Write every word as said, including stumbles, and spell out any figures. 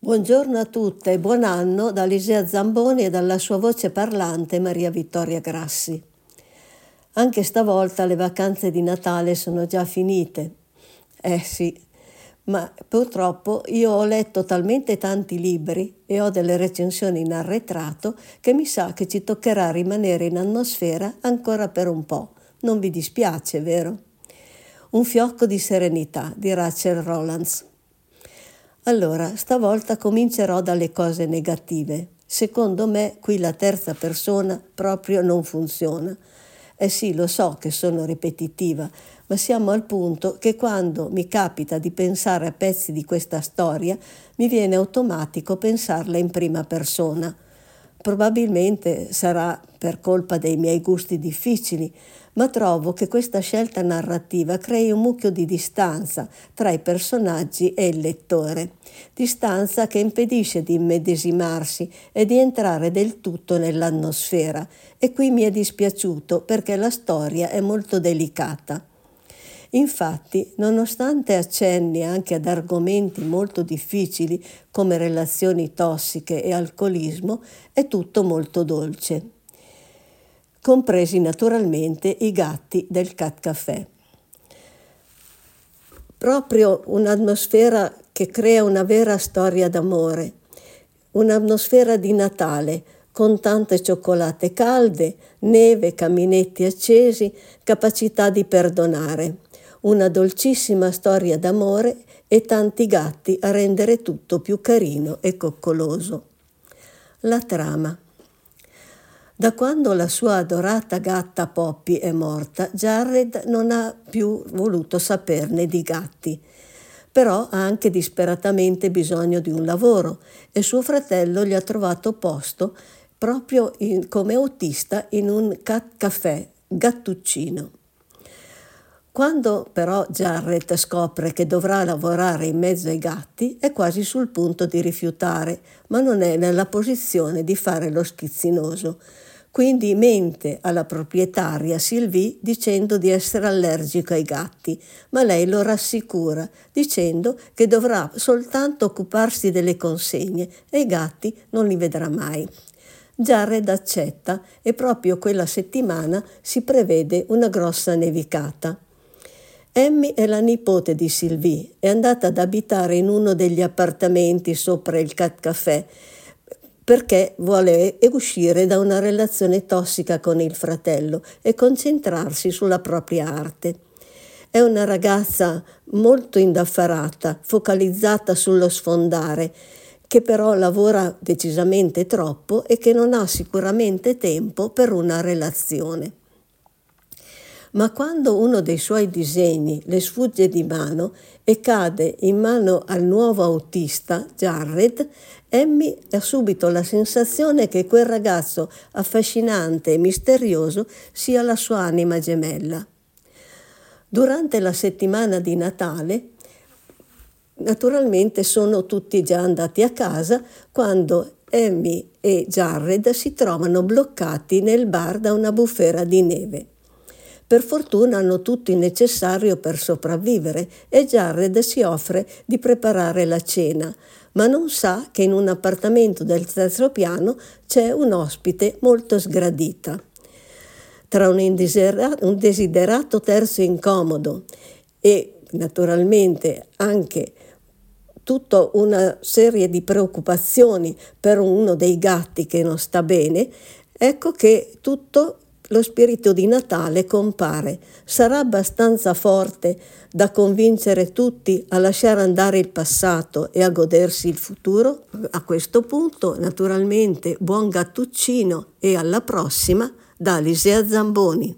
Buongiorno a tutte e buon anno da Lisea Zamboni e dalla sua voce parlante Maria Vittoria Grassi. Anche stavolta le vacanze di Natale sono già finite. Eh sì, ma purtroppo io ho letto talmente tanti libri e ho delle recensioni in arretrato che mi sa che ci toccherà rimanere in atmosfera ancora per un po'. Non vi dispiace, vero? Un fiocco di serenità di Rachel Rolands. Allora, stavolta comincerò dalle cose negative. Secondo me qui la terza persona proprio non funziona. Eh sì, lo so che sono ripetitiva, ma siamo al punto che quando mi capita di pensare a pezzi di questa storia, mi viene automatico pensarla in prima persona. Probabilmente sarà per colpa dei miei gusti difficili, ma trovo che questa scelta narrativa crei un mucchio di distanza tra i personaggi e il lettore, distanza che impedisce di immedesimarsi e di entrare del tutto nell'atmosfera, e qui mi è dispiaciuto perché la storia è molto delicata. Infatti, nonostante accenni anche ad argomenti molto difficili come relazioni tossiche e alcolismo, è tutto molto dolce, compresi naturalmente i gatti del Cat Café. Proprio un'atmosfera che crea una vera storia d'amore, un'atmosfera di Natale con tante cioccolate calde, neve, caminetti accesi, capacità di perdonare. Una dolcissima storia d'amore e tanti gatti a rendere tutto più carino e coccoloso. La trama. Da quando la sua adorata gatta Poppy è morta, Jared non ha più voluto saperne di gatti. Però ha anche disperatamente bisogno di un lavoro e suo fratello gli ha trovato posto proprio in, come autista in un cat café, gattuccino. Quando però Jared scopre che dovrà lavorare in mezzo ai gatti, è quasi sul punto di rifiutare, ma non è nella posizione di fare lo schizzinoso. Quindi mente alla proprietaria Sylvie dicendo di essere allergico ai gatti, ma lei lo rassicura dicendo che dovrà soltanto occuparsi delle consegne e i gatti non li vedrà mai. Jared accetta e proprio quella settimana si prevede una grossa nevicata. Amy è la nipote di Sylvie, è andata ad abitare in uno degli appartamenti sopra il Cat Café perché vuole uscire da una relazione tossica con il fratello e concentrarsi sulla propria arte. È una ragazza molto indaffarata, focalizzata sullo sfondare, che però lavora decisamente troppo e che non ha sicuramente tempo per una relazione. Ma quando uno dei suoi disegni le sfugge di mano e cade in mano al nuovo autista, Jared, Amy ha subito la sensazione che quel ragazzo affascinante e misterioso sia la sua anima gemella. Durante la settimana di Natale, naturalmente sono tutti già andati a casa quando Amy e Jared si trovano bloccati nel bar da una bufera di neve. Per fortuna hanno tutto il necessario per sopravvivere e Jared si offre di preparare la cena, ma non sa che in un appartamento del terzo piano c'è un ospite molto sgradita. Tra un, indesiderato, un desiderato terzo incomodo e naturalmente anche tutta una serie di preoccupazioni per uno dei gatti che non sta bene, ecco che tutto lo spirito di Natale compare. Sarà abbastanza forte da convincere tutti a lasciare andare il passato e a godersi il futuro? A questo punto, naturalmente, buon gattuccino e alla prossima da Lisea Zamboni.